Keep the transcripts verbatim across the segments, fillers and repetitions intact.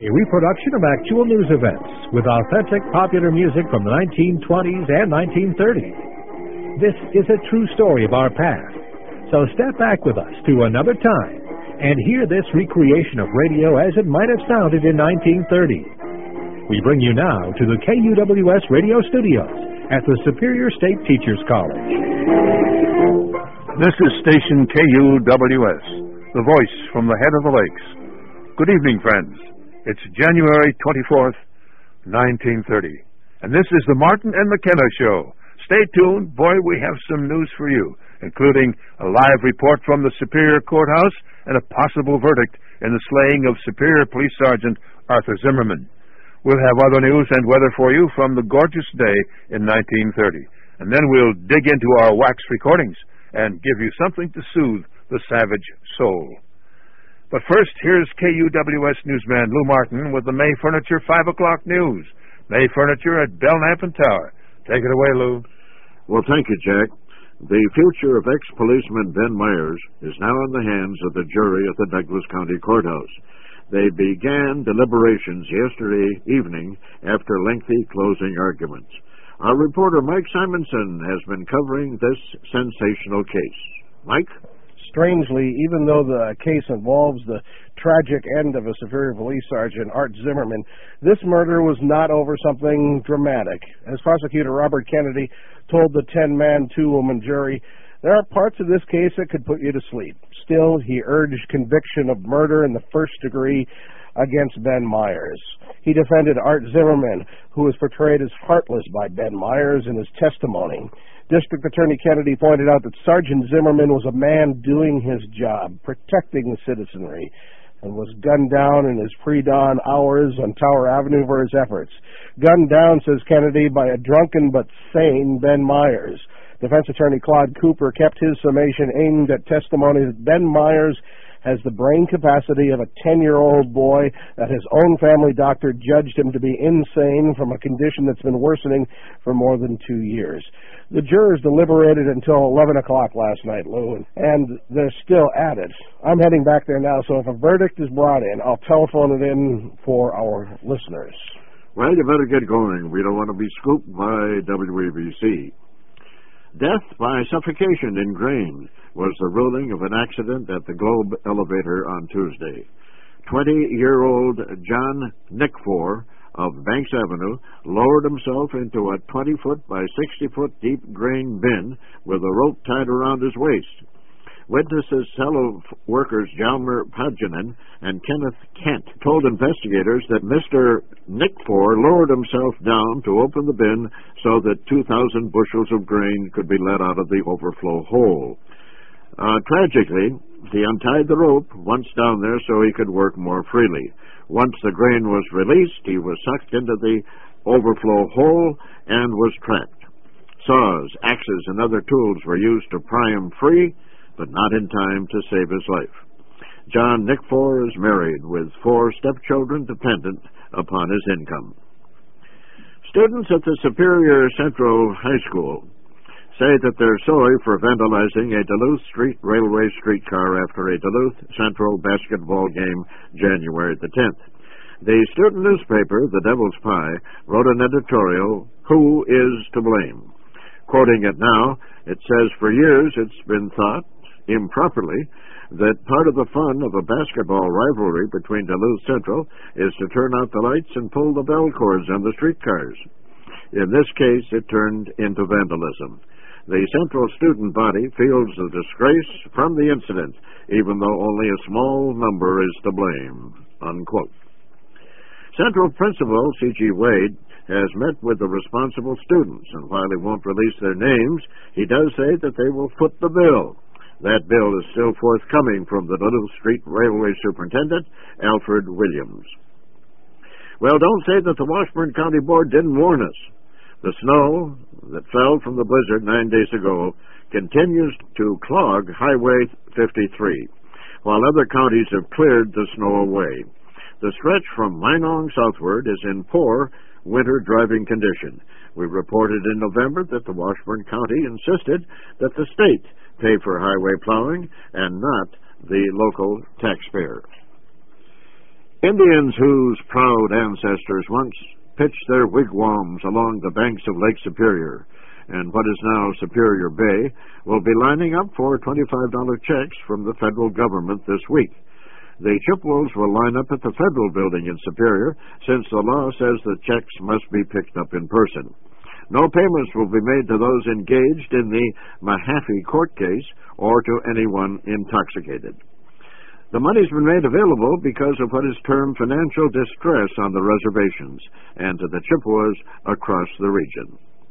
a reproduction of actual news events with authentic popular music from the nineteen twenties and nineteen thirties. This is a true story of our past, so step back with us to another time and hear this recreation of radio as it might have sounded in nineteen thirty. We bring you now to the K U W S radio studios at the Superior State Teachers College. This is station K U W S, the voice from the head of the lakes. Good evening, friends. It's January twenty-fourth, nineteen thirty, and this is the Martin and McKenna Show. Stay tuned. Boy, we have some news for you, including a live report from the Superior Courthouse and a possible verdict in the slaying of Superior Police Sergeant Arthur Zimmerman. We'll have other news and weather for you from the gorgeous day in nineteen thirty, and then we'll dig into our wax recordings and give you something to soothe the savage soul. But first, here's K U W S newsman Lou Martin with the May Furniture five o'clock news. May Furniture at Belknap and Tower. Take it away, Lou. Well, thank you, Jack. The future of ex-policeman Ben Myers is now in the hands of the jury at the Douglas County Courthouse. They began deliberations yesterday evening after lengthy closing arguments. Our reporter Mike Simonson has been covering this sensational case. Mike? Strangely, even though the case involves the tragic end of a Superior Police Sergeant, Art Zimmerman, this murder was not over something dramatic. As Prosecutor Robert Kennedy told the ten-man, two-woman jury, there are parts of this case that could put you to sleep. Still, he urged conviction of murder in the first degree against Ben Myers. He defended Art Zimmerman, who was portrayed as heartless by Ben Myers in his testimony. District Attorney Kennedy pointed out that Sergeant Zimmerman was a man doing his job, protecting the citizenry, and was gunned down in his pre-dawn hours on Tower Avenue for his efforts. Gunned down, says Kennedy, by a drunken but sane Ben Myers. Defense Attorney Claude Cooper kept his summation aimed at testimony that Ben Myers has the brain capacity of a ten-year-old boy, that his own family doctor judged him to be insane from a condition that's been worsening for more than two years. The jurors deliberated until eleven o'clock last night, Lou, and they're still at it. I'm heading back there now, so if a verdict is brought in, I'll telephone it in for our listeners. Well, you better get going. We don't want to be scooped by W A B C. Death by suffocation in Grain was the ruling of an accident at the Globe elevator on Tuesday. twenty-year-old John Nickfor of Banks Avenue lowered himself into a twenty-foot by sixty-foot deep grain bin with a rope tied around his waist. Witnesses, fellow workers Jalmer Paginen and Kenneth Kent told investigators that Mister Nickfor lowered himself down to open the bin so that two thousand bushels of grain could be let out of the overflow hole. Uh, tragically, he untied the rope once down there so he could work more freely. Once the grain was released, he was sucked into the overflow hole and was trapped. Saws, axes, and other tools were used to pry him free, but not in time to save his life. John Nickfor is married with four stepchildren dependent upon his income. Students at the Superior Central High School say that they're sorry for vandalizing a Duluth Street Railway streetcar after a Duluth Central basketball game January the tenth. The student newspaper, The Devil's Pie, wrote an editorial, "Who is to blame?" Quoting it now, it says, "For years it's been thought, improperly, that part of the fun of a basketball rivalry between Duluth Central is to turn out the lights and pull the bell cords on the streetcars. In this case, it turned into vandalism. The Central student body feels the disgrace from the incident, even though only a small number is to blame." Unquote. Central Principal C G Wade has met with the responsible students, and while he won't release their names, he does say that they will foot the bill. That bill is still forthcoming from the Duluth Street Railway Superintendent, Alfred Williams. Well, don't say that the Washburn County Board didn't warn us. The snow that fell from the blizzard nine days ago continues to clog Highway fifty-three, while other counties have cleared the snow away. The stretch from Minong southward is in poor winter driving condition. We reported in November that the Washburn County insisted that the state pay for highway plowing and not the local taxpayer. Indians whose proud ancestors once pitched their wigwams along the banks of Lake Superior and what is now Superior Bay will be lining up for twenty-five dollar checks from the federal government this week. The Chippewas will line up at the federal building in Superior, since the law says the checks must be picked up in person. No payments will be made to those engaged in the Mahaffey court case or to anyone intoxicated. The money's been made available because of what is termed financial distress on the reservations and to the Chippewas across the region.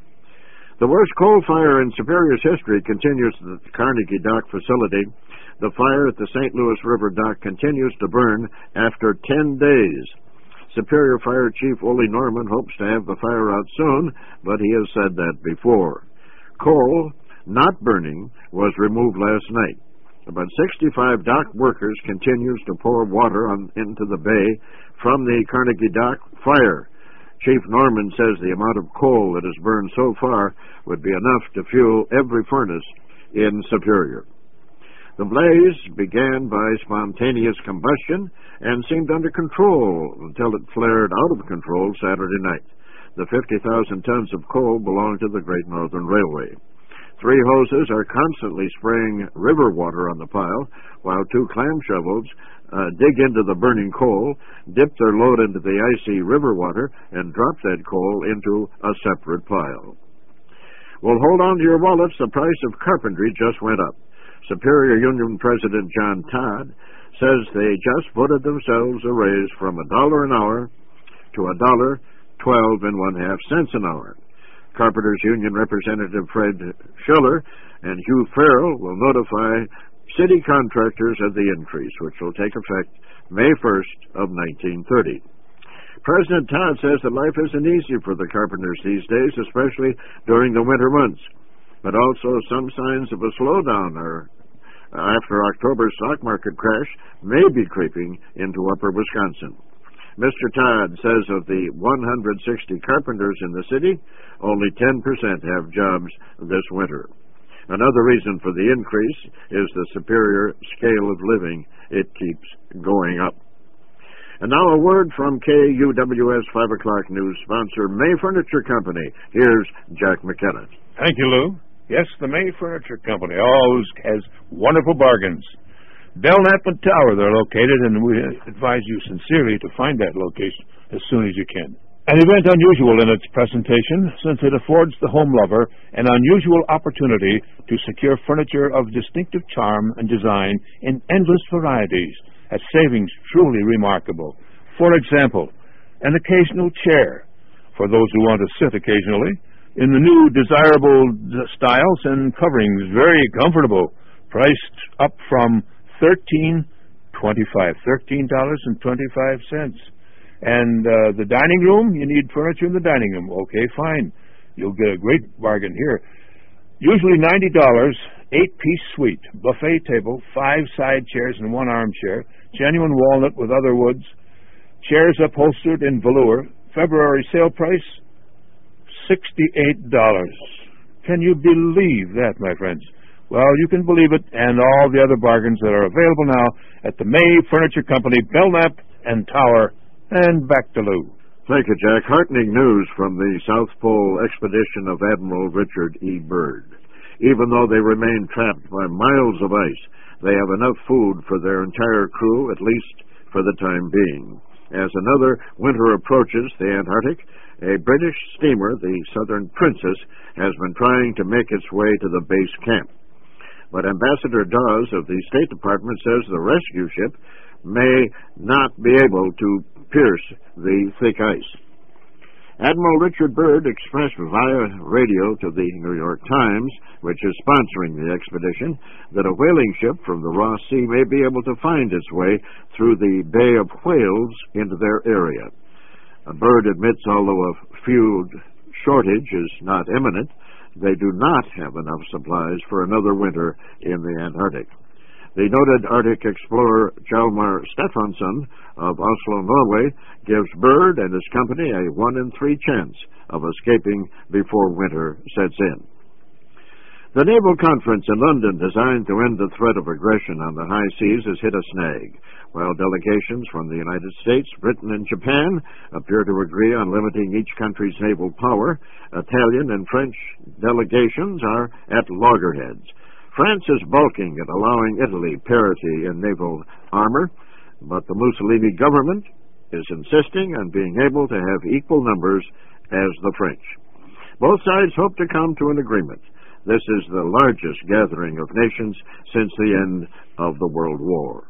The worst coal fire in Superior's history continues at the Carnegie Dock facility. The fire at the Saint Louis River dock continues to burn after ten days. Superior Fire Chief Ole Norman hopes to have the fire out soon, but he has said that before. Coal, not burning, was removed last night. About sixty-five dock workers continues to pour water on, into the bay from the Carnegie Dock fire. Chief Norman says the amount of coal that has burned so far would be enough to fuel every furnace in Superior. The blaze began by spontaneous combustion and seemed under control until it flared out of control Saturday night. The fifty thousand tons of coal belong to the Great Northern Railway. Three hoses are constantly spraying river water on the pile, while two clam shovels uh, dig into the burning coal, dip their load into the icy river water, and drop that coal into a separate pile. Well, hold on to your wallets. The price of carpentry just went up. Superior Union President John Todd says they just voted themselves a raise from a dollar an hour to a dollar twelve and one half cents an hour. Carpenters Union Representative Fred Schiller and Hugh Farrell will notify city contractors of the increase, which will take effect May first of nineteen thirty. President Todd says that life isn't easy for the carpenters these days, especially during the winter months. But also some signs of a slowdown are, after October's stock market crash may be creeping into upper Wisconsin. Mister Todd says of the one hundred sixty carpenters in the city, only ten percent have jobs this winter. Another reason for the increase is the superior scale of living. It keeps going up. And now a word from K U W S five o'clock News sponsor, May Furniture Company. Here's Jack McKenna. Thank you, Lou. Yes, the May Furniture Company always has wonderful bargains. Belknap and Tower, they're located, and we advise you sincerely to find that location as soon as you can. An event unusual in its presentation, since it affords the home lover an unusual opportunity to secure furniture of distinctive charm and design in endless varieties at savings truly remarkable. For example, an occasional chair for those who want to sit occasionally, in the new desirable styles and coverings, very comfortable, priced up from thirteen twenty-five, thirteen dollars and twenty-five cents. And uh, the dining room, you need furniture in the dining room. Okay, fine, you'll get a great bargain here. Usually ninety dollars, eight-piece suite, buffet table, five side chairs and one armchair, genuine walnut with other woods, chairs upholstered in velour. February sale price, sixty-eight dollars. Can you believe that, my friends? Well, you can believe it, and all the other bargains that are available now at the May Furniture Company, Belknap and Tower. And back to Lou. Thank you, Jack. Heartening news from the South Pole expedition of Admiral Richard E. Byrd. Even though they remain trapped by miles of ice, they have enough food for their entire crew, at least for the time being. As another winter approaches the Antarctic, a British steamer, the Southern Princess, has been trying to make its way to the base camp. But Ambassador Dawes of the State Department says the rescue ship may not be able to pierce the thick ice. Admiral Richard Byrd expressed via radio to the New York Times, which is sponsoring the expedition, that a whaling ship from the Ross Sea may be able to find its way through the Bay of Whales into their area. Byrd admits although a fuel shortage is not imminent, they do not have enough supplies for another winter in the Antarctic. The noted Arctic explorer Hjalmar Stefansson of Oslo, Norway, gives Byrd and his company a one in three chance of escaping before winter sets in. The naval conference in London designed to end the threat of aggression on the high seas has hit a snag. While delegations from the United States, Britain, and Japan appear to agree on limiting each country's naval power, Italian and French delegations are at loggerheads. France is balking at allowing Italy parity in naval armor, but the Mussolini government is insisting on being able to have equal numbers as the French. Both sides hope to come to an agreement. This is the largest gathering of nations since the end of the World War.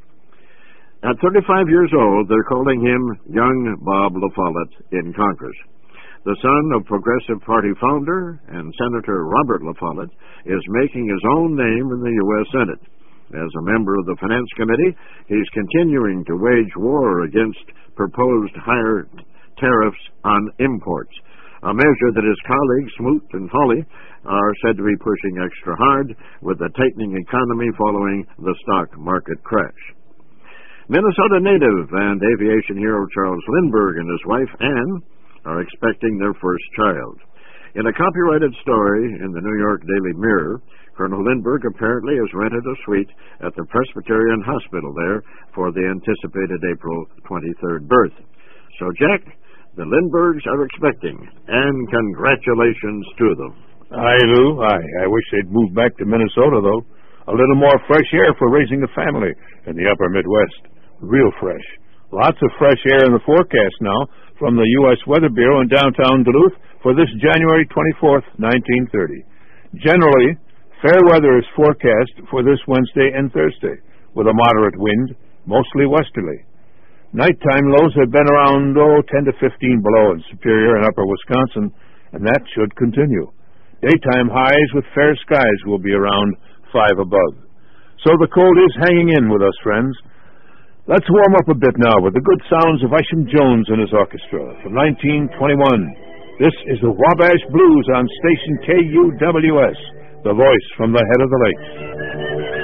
At thirty-five years old, they're calling him Young Bob La Follette in Congress. The son of Progressive Party founder and Senator Robert La Follette is making his own name in the U S Senate. As a member of the Finance Committee, he's continuing to wage war against proposed higher tariffs on imports, a measure that his colleagues Smoot and Hawley are said to be pushing extra hard with the tightening economy following the stock market crash. Minnesota native and aviation hero Charles Lindbergh and his wife Ann are expecting their first child. In a copyrighted story in the New York Daily Mirror, Colonel Lindbergh apparently has rented a suite at the Presbyterian Hospital there for the anticipated April twenty-third birth. So, Jack, the Lindberghs are expecting, and congratulations to them. Aye, Lou, aye. I wish they'd move back to Minnesota, though. A little more fresh air for raising a family in the upper Midwest. Real fresh. Lots of fresh air in the forecast now from the U S Weather Bureau in downtown Duluth for this January twenty-fourth, nineteen thirty. Generally, fair weather is forecast for this Wednesday and Thursday, with a moderate wind, mostly westerly. Nighttime lows have been around, oh, ten to fifteen below in Superior and upper Wisconsin, and that should continue. Daytime highs with fair skies will be around five above. So the cold is hanging in with us, friends. Let's warm up a bit now with the good sounds of Isham Jones and his orchestra from nineteen twenty-one. This is the Wabash Blues on station K U W S, the voice from the head of the lakes.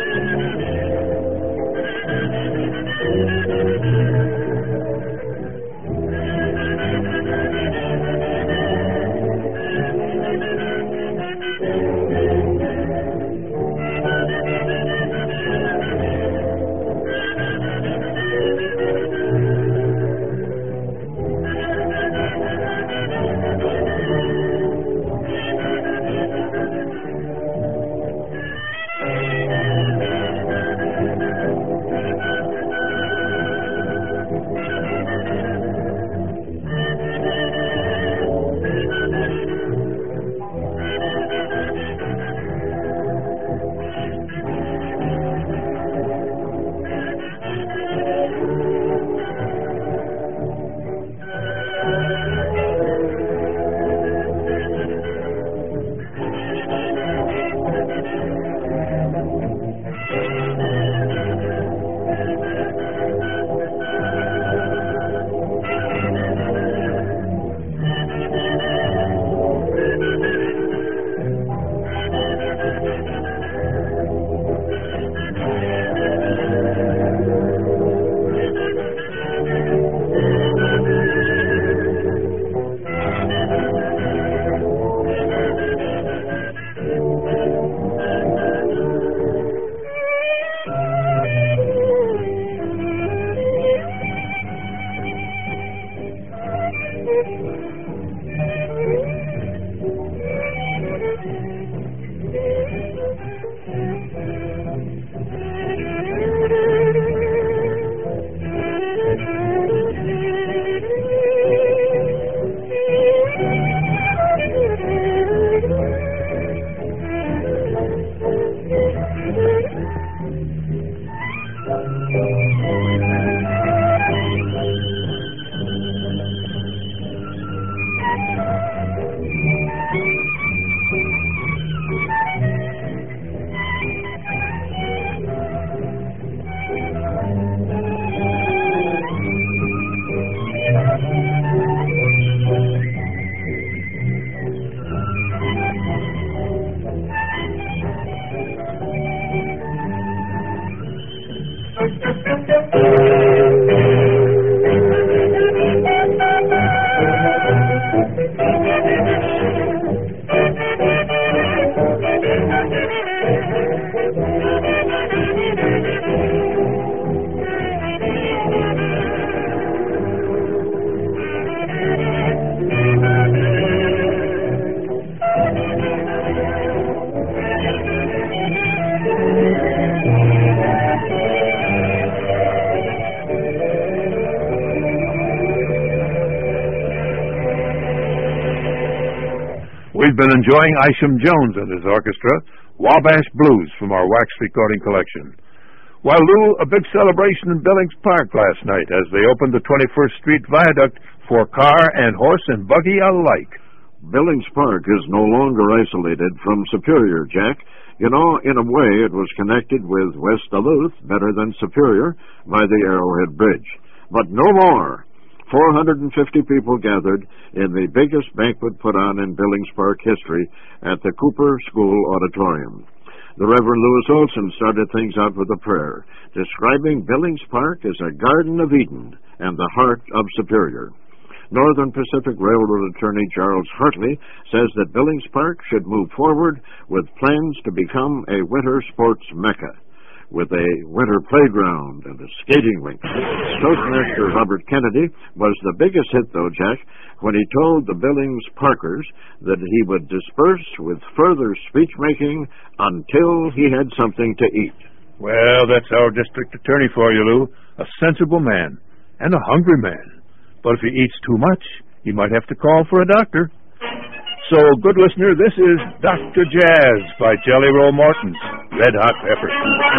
We've been enjoying Isham Jones and his orchestra, Wabash Blues, from our wax recording collection. Well, Lou, a big celebration in Billings Park last night as they opened the twenty-first Street Viaduct for car and horse and buggy alike. Billings Park is no longer isolated from Superior, Jack. You know, in a way, it was connected with West Duluth, better than Superior, by the Arrowhead Bridge. But no more. four hundred fifty people gathered in the biggest banquet put on in Billings Park history at the Cooper School Auditorium. The Reverend Lewis Olson started things out with a prayer, describing Billings Park as a Garden of Eden and the heart of Superior. Northern Pacific Railroad attorney Charles Hartley says that Billings Park should move forward with plans to become a winter sports mecca, with a winter playground and a skating rink. Toastmaster Robert Kennedy was the biggest hit, though, Jack, when he told the Billings Parkers that he would disperse with further speech-making until he had something to eat. Well, that's our district attorney for you, Lou. A sensible man and a hungry man. But if he eats too much, he might have to call for a doctor. So, good listener, this is Doctor Jazz by Jelly Roll Morton's Red Hot Peppers.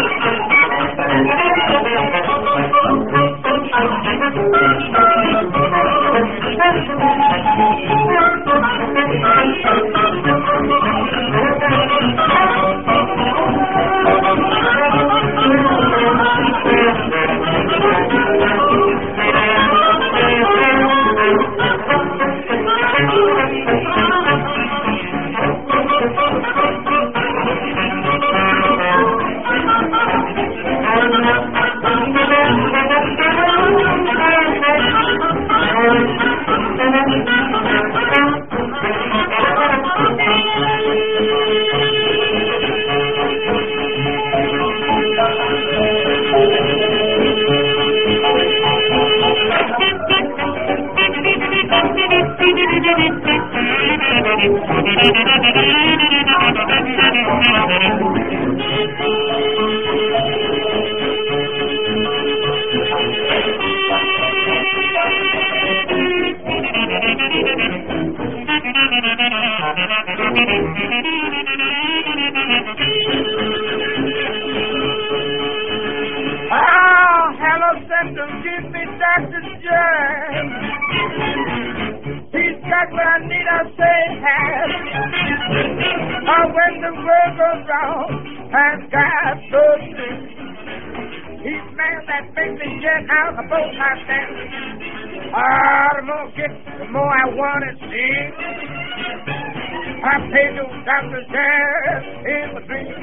Doctor Jazz in the dream.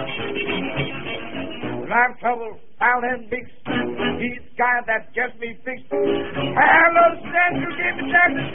When I'm trouble, foul and mixed, he's the guy that gets me fixed. Hello, Central, give me Doctor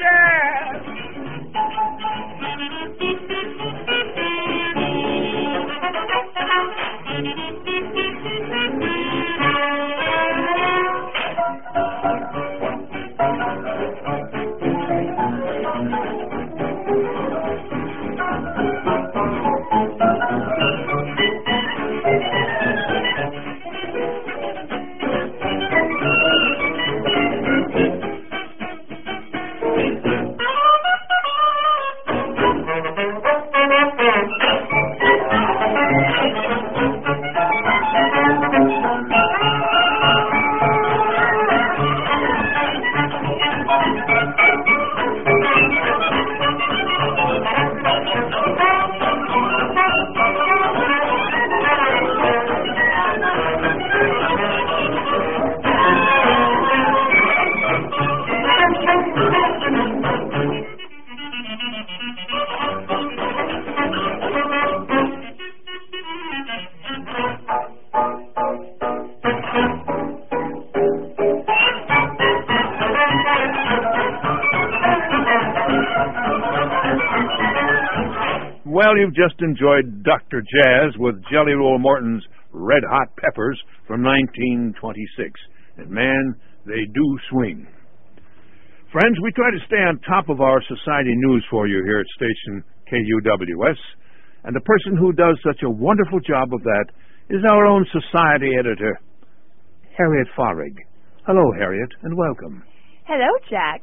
Well, you've just enjoyed Doctor Jazz with Jelly Roll Morton's Red Hot Peppers from nineteen twenty-six. And man, they do swing. Friends, we try to stay on top of our society news for you here at station K U W S, and the person who does such a wonderful job of that is our own society editor, Harriet Farrig. Hello, Harriet, and welcome. Hello, Jack.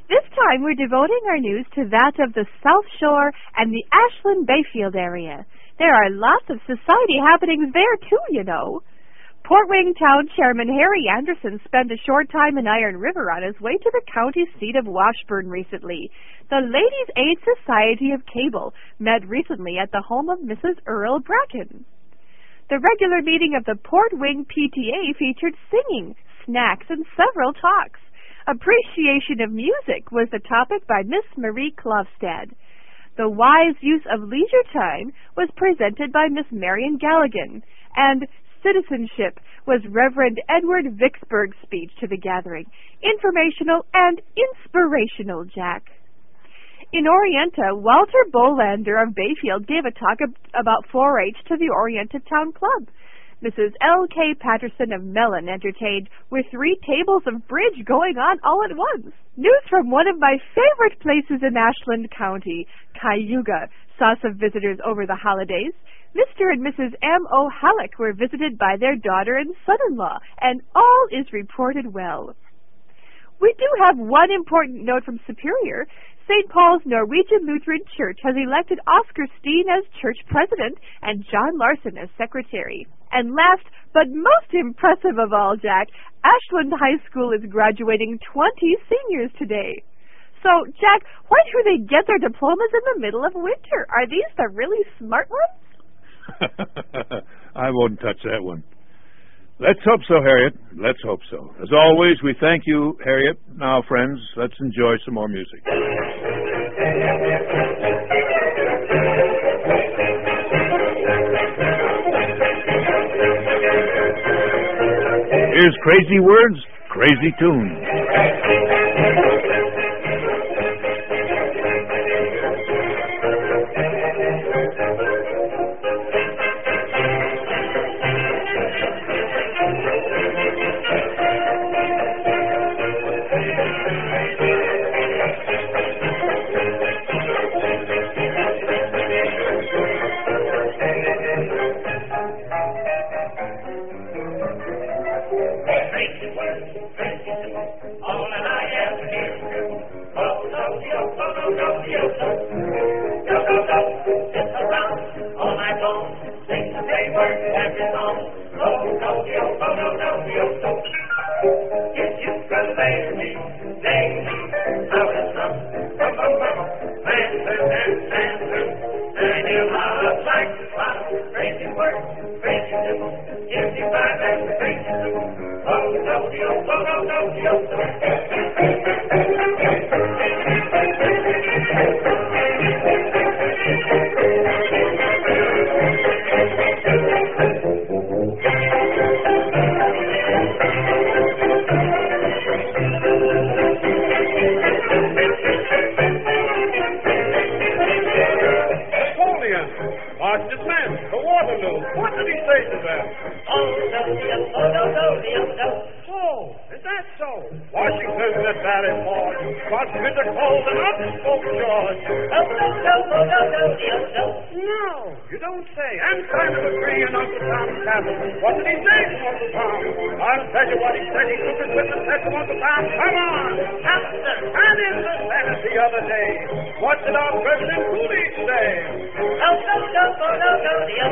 This time we're devoting our news to that of the South Shore and the Ashland-Bayfield area. There are lots of society happenings there, too, you know. Port Wing Town Chairman Harry Anderson spent a short time in Iron River on his way to the county seat of Washburn recently. The Ladies' Aid Society of Cable met recently at the home of Missus Earl Bracken. The regular meeting of the Port Wing P T A featured singing, snacks, and several talks. Appreciation of music was the topic by Miss Marie Klofstad. The wise use of leisure time was presented by Miss Marion Galligan, and citizenship was Reverend Edward Vicksburg's speech to the gathering. Informational and inspirational, Jack. In Orienta, Walter Bolander of Bayfield gave a talk ab- about four H to the Orienta Town Club. Missus L K Patterson of Mellon entertained with three tables of bridge going on all at once. News from one of my favorite places in Ashland County, Cayuga, saw some visitors over the holidays. Mister and Missus M O Halleck were visited by their daughter and son-in-law, and all is reported well. We do have one important note from Superior. Saint Paul's Norwegian Lutheran Church has elected Oscar Steen as church president and John Larson as secretary. And last, but most impressive of all, Jack, Ashland High School is graduating twenty seniors today. So, Jack, why do they get their diplomas in the middle of winter? Are these the really smart ones? I won't touch that one. Let's hope so, Harriet. Let's hope so. As always, we thank you, Harriet. Now, friends, let's enjoy some more music. Here's Crazy Words, Crazy Tune. What did he say to Uncle Tom? I'll tell you what he said. He took his witness said to Uncle Tom, come on, Chester, and in the Senate the other day. What did our President Coolidge say? No, no, no, no, no, no, no,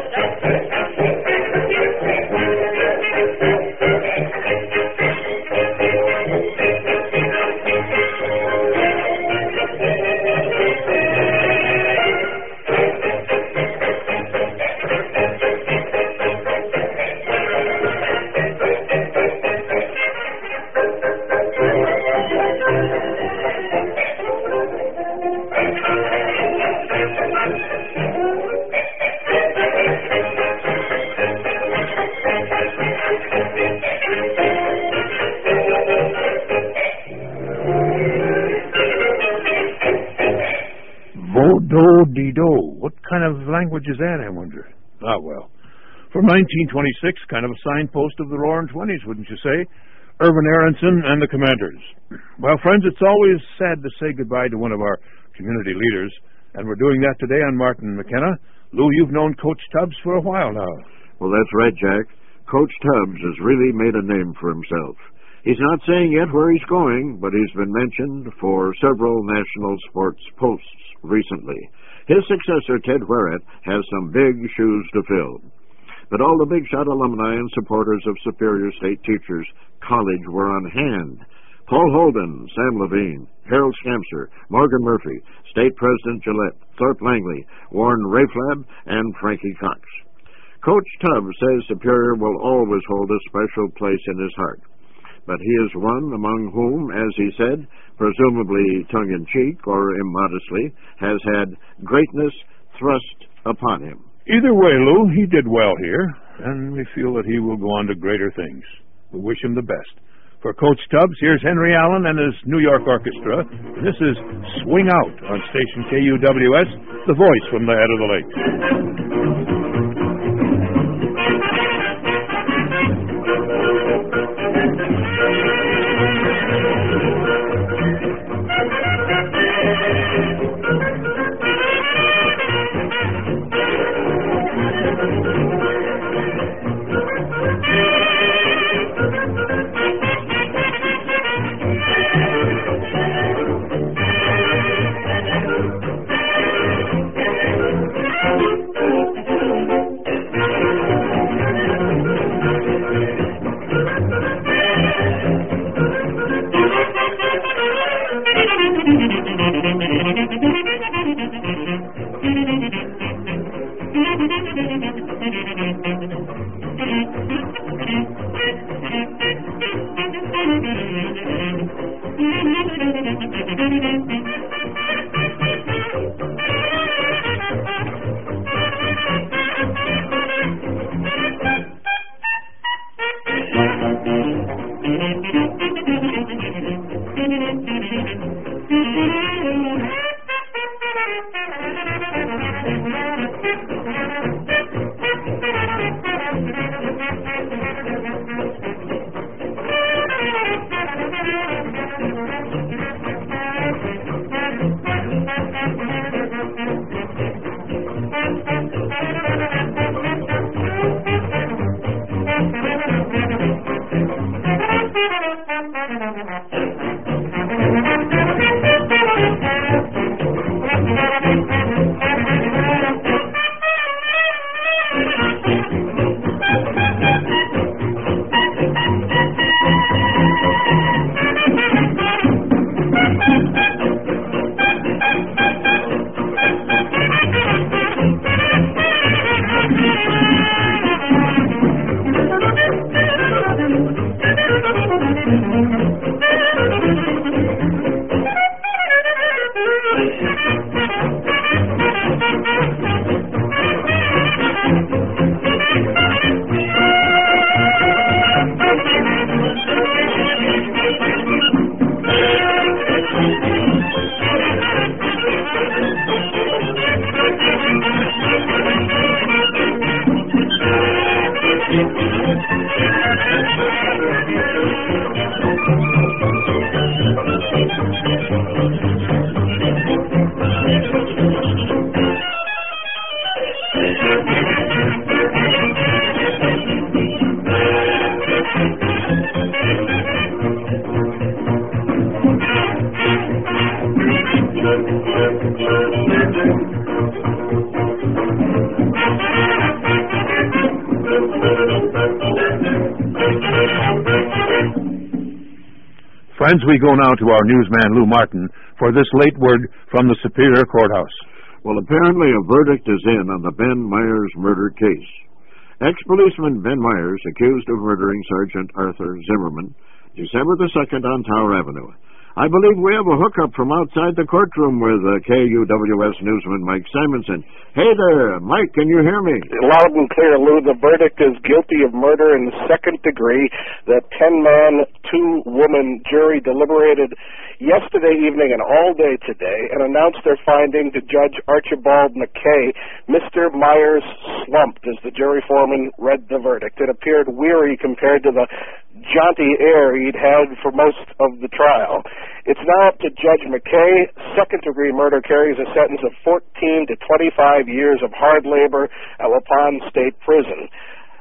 Vo-do-dee-do. What kind of language is that, I wonder? Ah, well. From nineteen twenty-six, kind of a signpost of the Roaring Twenties, wouldn't you say? Irvin Aronson and the Commanders. Well, friends, it's always sad to say goodbye to one of our community leaders, and we're doing that today on Martin McKenna. Lou, you've known Coach Tubbs for a while now. Well, that's right, Jack. Coach Tubbs has really made a name for himself. He's not saying yet where he's going, but he's been mentioned for several national sports posts recently. His successor, Ted Wherrett, has some big shoes to fill. But all the Big Shot alumni and supporters of Superior State Teachers College were on hand. Paul Holden, Sam Levine, Harold Skamser, Morgan Murphy, State President Gillette, Thorpe Langley, Warren Rayflab, and Frankie Cox. Coach Tubbs says Superior will always hold a special place in his heart. But he is one among whom, as he said, presumably tongue-in-cheek or immodestly, has had greatness thrust upon him. Either way, Lou, he did well here, and we feel that he will go on to greater things. We wish him the best. For Coach Tubbs, here's Henry Allen and his New York Orchestra. This is Swing Out on station K U W S, the voice from the head of the lake. Friends, we go now to our newsman, Lou Martin, for this late word from the Superior Courthouse. Well, apparently a verdict is in on the Ben Myers murder case. Ex-policeman Ben Myers, accused of murdering Sergeant Arthur Zimmerman, December the second on Tower Avenue. I believe we have a hookup from outside the courtroom with uh, K U W S newsman Mike Simonson. Hey there, Mike, can you hear me? Loud and clear, Lou. The verdict is guilty of murder in the second degree. The ten-man, two-woman jury deliberated yesterday evening and all day today and announced their finding to Judge Archibald McKay. Mister Myers slumped as the jury foreman read the verdict. It appeared weary compared to the jaunty air he'd had for most of the trial. It's now up to Judge McKay. Second-degree murder carries a sentence of fourteen to twenty-five years of hard labor at Waupun State Prison.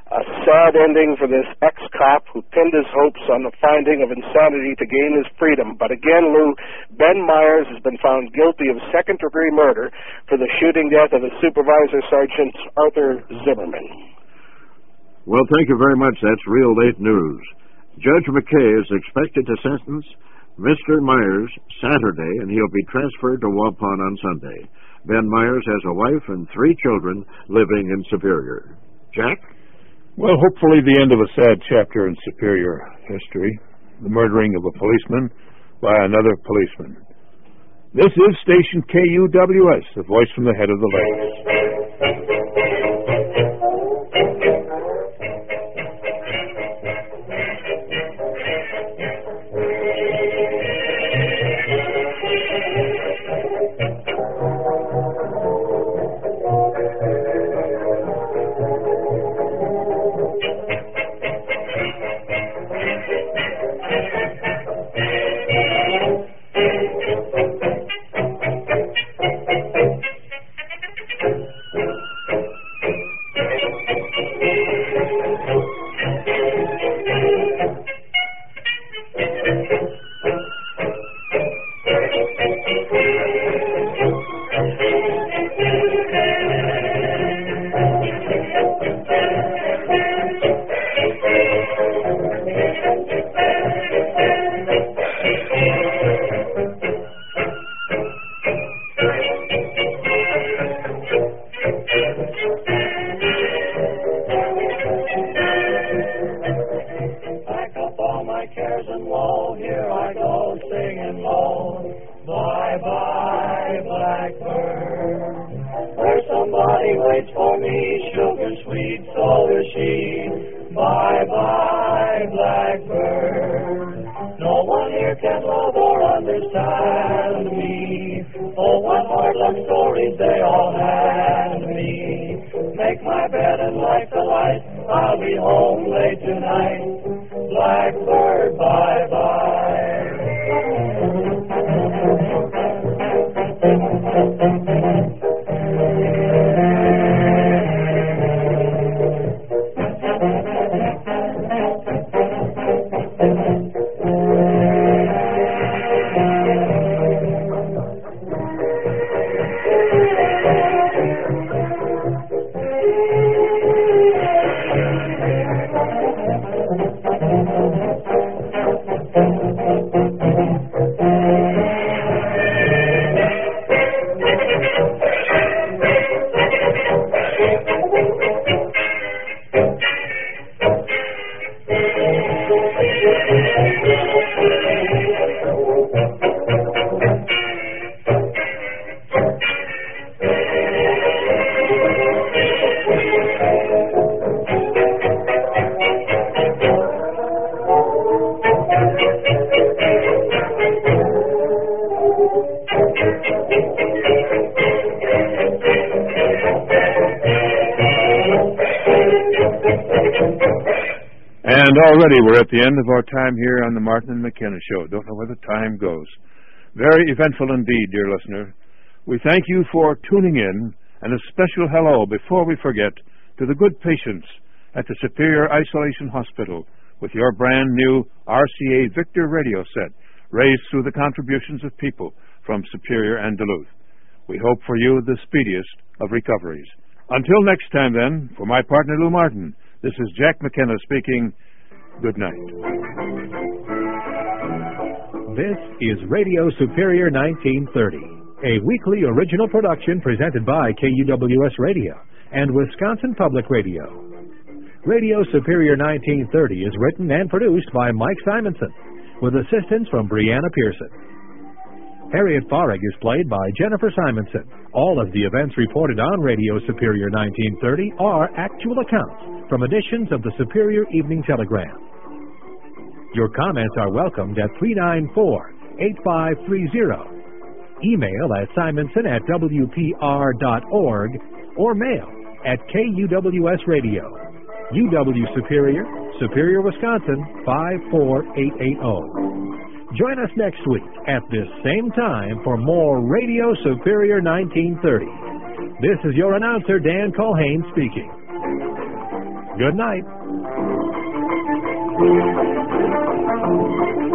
A sad ending for this ex-cop who pinned his hopes on the finding of insanity to gain his freedom. But again, Lou, Ben Myers has been found guilty of second-degree murder for the shooting death of his supervisor, Sergeant Arthur Zimmerman. Well, thank you very much. That's real late news. Judge McKay is expected to sentence Mister Myers Saturday, and he'll be transferred to Waupun on Sunday. Ben Myers has a wife and three children living in Superior. Jack? Well, hopefully the end of a sad chapter in Superior history, the murdering of a policeman by another policeman. This is station K U W S, the voice from the head of the lakes. And already we're at the end of our time here on the Martin and McKenna Show. Don't know where the time goes. Very eventful indeed, dear listener. We thank you for tuning in, and a special hello, before we forget, to the good patients at the Superior Isolation Hospital with your brand new R C A Victor radio set, raised through the contributions of people from Superior and Duluth. We hope for you the speediest of recoveries. Until next time, then, for my partner Lou Martin, this is Jack McKenna speaking. Good night. This is Radio Superior nineteen thirty, a weekly original production presented by K U W S Radio and Wisconsin Public Radio. Radio Superior nineteen thirty is written and produced by Mike Simonson, with assistance from Brianna Pearson. Harriet Farrig is played by Jennifer Simonson. All of the events reported on Radio Superior nineteen thirty are actual accounts from editions of the Superior Evening Telegram. Your comments are welcomed at three nine four, eight five three zero. Email at simonson at w p r dot org or mail at K U W S Radio, U W Superior, Superior, Wisconsin, five four eight eight zero. Join us next week at this same time for more Radio Superior nineteen thirty. This is your announcer, Dan Colhane, speaking. Good night.